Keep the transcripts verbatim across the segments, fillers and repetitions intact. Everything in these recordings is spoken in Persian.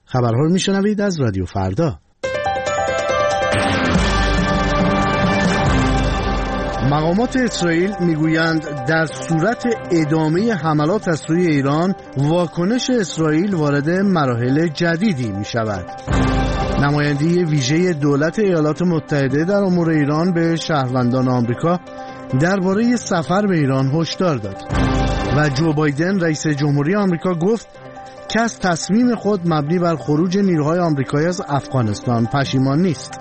خبرها رو میشنوید از رادیو فردا. مقامات اسرائیل میگویند در صورت ادامه حملات از سوی ایران واکنش اسرائیل وارد مراحل جدیدی می شود. نماینده ویژه دولت ایالات متحده در امور ایران به شهروندان آمریکا درباره سفر به ایران هشدار داد و جو بایدن رئیس جمهوری آمریکا گفت که از تصمیم خود مبنی بر خروج نیروهای آمریکایی از افغانستان پشیمان نیست.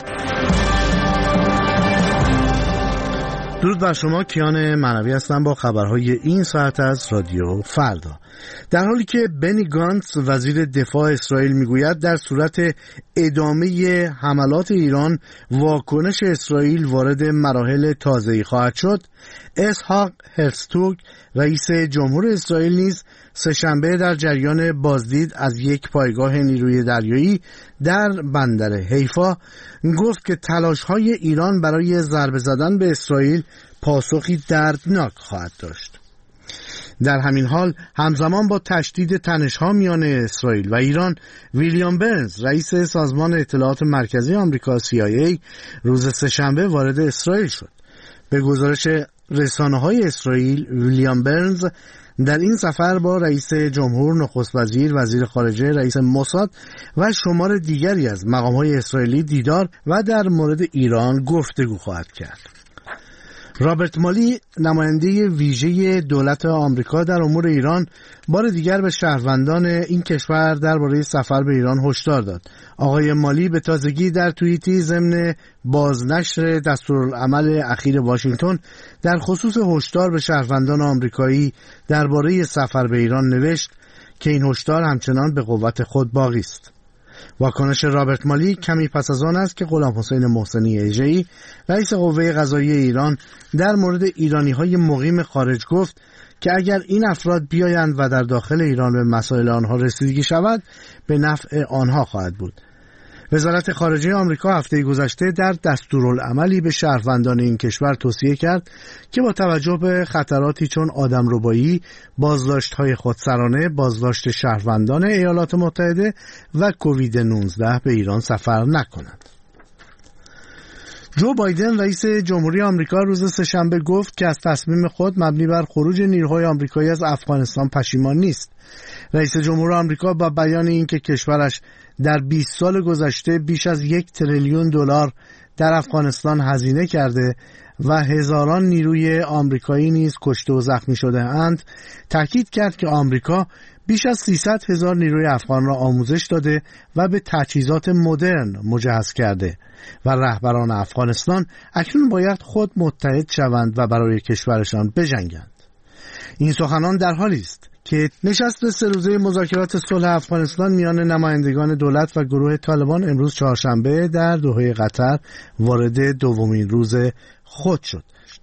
درود بر شما، کیان معنوی هستم با خبرهای این ساعت از رادیو فردا. در حالی که بنی گانتز وزیر دفاع اسرائیل میگوید در صورت ادامه حملات ایران واکنش اسرائیل وارد مراحل تازه‌ای خواهد شد، اسحاق هرزوگ رئیس جمهور اسرائیل نیز سه‌شنبه در جریان بازدید از یک پایگاه نیروی دریایی در بندر حیفا گفت که تلاش‌های ایران برای ضربه زدن به اسرائیل پاسخی دردناک خواهد داشت. در همین حال همزمان با تشدید تنش‌ها میان اسرائیل و ایران، ویلیام برنز رئیس سازمان اطلاعات مرکزی آمریکا سی آی ای روز سه‌شنبه وارد اسرائیل شد. به گزارش رسانه‌های اسرائیل، ویلیام برنز در این سفر با رئیس جمهور، نخست وزیر، وزیر خارجه، رئیس موساد و شمار دیگری از مقام‌های اسرائیلی دیدار و در مورد ایران گفتگو خواهد کرد. رابرت مالی نماینده ویژه دولت آمریکا در امور ایران بار دیگر به شهروندان این کشور درباره سفر به ایران هشدار داد. آقای مالی به تازگی در توییتی ضمن بازنشر دستورالعمل اخیر واشنگتن در خصوص هشدار به شهروندان آمریکایی درباره سفر به ایران نوشت که این هشدار همچنان به قوت خود باقی است. واکنش رابرت مالی کمی پس از آن است که غلام حسین محسنی اژه‌ای رئیس قوه قضاییه ایران در مورد ایرانی‌های مقیم خارج گفت که اگر این افراد بیایند و در داخل ایران به مسائل آنها رسیدگی شود به نفع آنها خواهد بود. وزارت خارجه آمریکا هفته گذشته در دستورالعملی به شهروندان این کشور توصیه کرد که با توجه به خطراتی چون آدمربایی، بازداشت‌های خودسرانه، بازداشت شهروندان ایالات متحده و کووید نوزده به ایران سفر نکنند. جو بایدن رئیس جمهوری آمریکا روز سه‌شنبه گفت که از تصمیم خود مبنی بر خروج نیروهای آمریکایی از افغانستان پشیمان نیست. رئیس جمهور آمریکا با بیان اینکه کشورش در بیست سال گذشته بیش از یک تریلیون دلار در افغانستان هزینه کرده و هزاران نیروی آمریکایی نیز کشته و زخمی شده اند، تاکید کرد که آمریکا بیش از سیصد هزار نیروی افغان را آموزش داده و به تجهیزات مدرن مجهز کرده و رهبران افغانستان اکنون باید خود متحد شوند و برای کشورشان بجنگند. این سخنان در حالی است که نشست سه روزه مذاکرات صلح افغانستان میان نمایندگان دولت و گروه طالبان امروز چهارشنبه در دوحه قطر وارد دومین روز خود شد.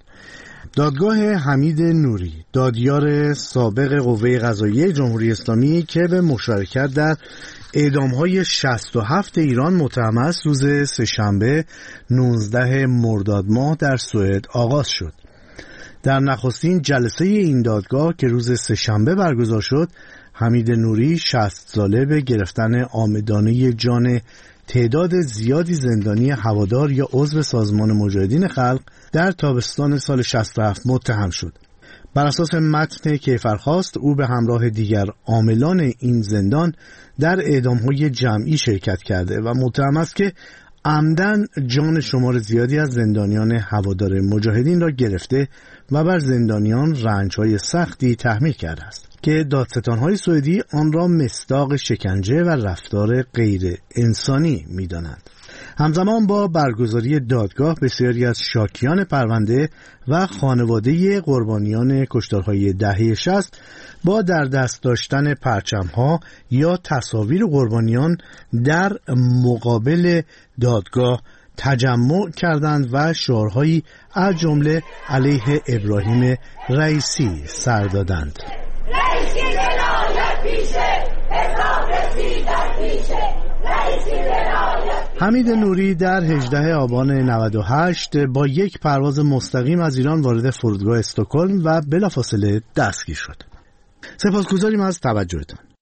دادگاه حمید نوری، دادیار سابق قوه قضاییه جمهوری اسلامی که به مشارکت در اعدام‌های شصت و هفت ایران متهم است، روز سه‌شنبه نوزدهم مرداد ماه در سوئد آغاز شد. در نخستین جلسه این دادگاه که روز سه‌شنبه برگزار شد، حمید نوری شصت ساله به گرفتن عامدانه جان تعداد زیادی زندانی هوادار یا عضو سازمان مجاهدین خلق در تابستان سال شصت و هفت متهم شد. بر اساس متن کیفرخواست او به همراه دیگر عاملان این زندان در اعدام‌های جمعی شرکت کرده و متهم است که عمدن جان شمار زیادی از زندانیان هوادار مجاهدین را گرفته و بر زندانیان رنج‌های سختی تحمیل کرده است که دادستان‌های سوئدی آن را مصداق شکنجه و رفتار غیر انسانی می‌دانند. همزمان با برگزاری دادگاه بسیاری از شاکیان پرونده و خانواده قربانیان کشتارهای دهه شصت با در دست داشتن پرچم‌ها یا تصاویر قربانیان در مقابل دادگاه تجمع کردند و شعارهایی از جمله علیه ابراهیم رئیسی سر دادند. رئیسی جنایت پیشه، حساب رسیدت پیشه. حمید نوری در هجدهم آبان نود و هشت با یک پرواز مستقیم از ایران وارد فرودگاه استکهلم و بلافاصله دستگیر شد. سپاسگزاریم از توجهتان.